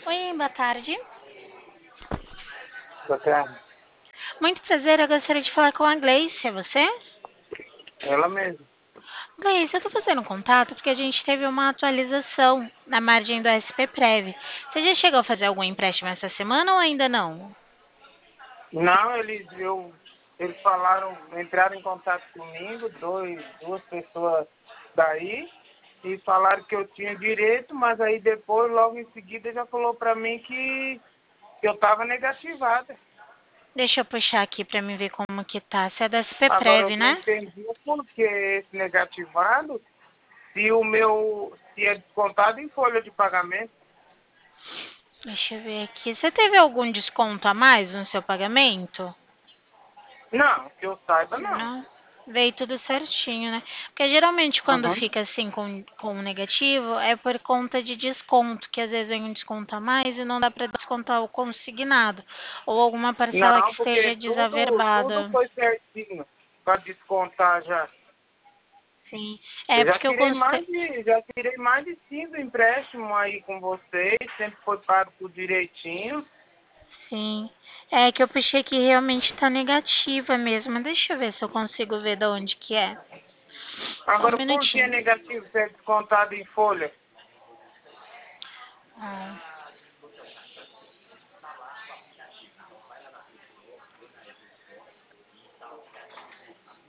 Oi, boa tarde. Boa tarde. Muito prazer, eu gostaria de falar com a Gleice, é você? Ela mesma. Gleice, eu tô fazendo um contato porque a gente teve uma atualização na margem do SP Prev. Você já chegou a fazer algum empréstimo essa semana ou ainda não? Não, eles falaram, entraram em contato comigo, duas pessoas daí, e falaram que eu tinha direito, mas aí depois, logo em seguida, já falou para mim que eu estava negativada. Deixa eu puxar aqui pra mim ver como que tá. Você é da Agora eu SP Prev, não né? entendi por que esse negativado, se é descontado em folha de pagamento. Deixa eu ver aqui. Você teve algum desconto a mais no seu pagamento? Não, que eu saiba, não. Não. Veio tudo certinho, né? Porque geralmente quando Uhum. fica assim com um negativo é por conta de desconto, que às vezes vem um desconto a mais e não dá para descontar o consignado. Ou alguma parcela que Não, esteja porque tudo desaverbada. foi certinho para descontar já. Sim. Eu É porque eu consigo. já tirei mais de 5 empréstimos aí com vocês, sempre foi pago tudo direitinho. Sim. É que eu puxei que realmente tá negativa mesmo. Deixa eu ver se eu consigo ver de onde que é. Só um Agora, por que é minutinho. negativo ser descontado em folha?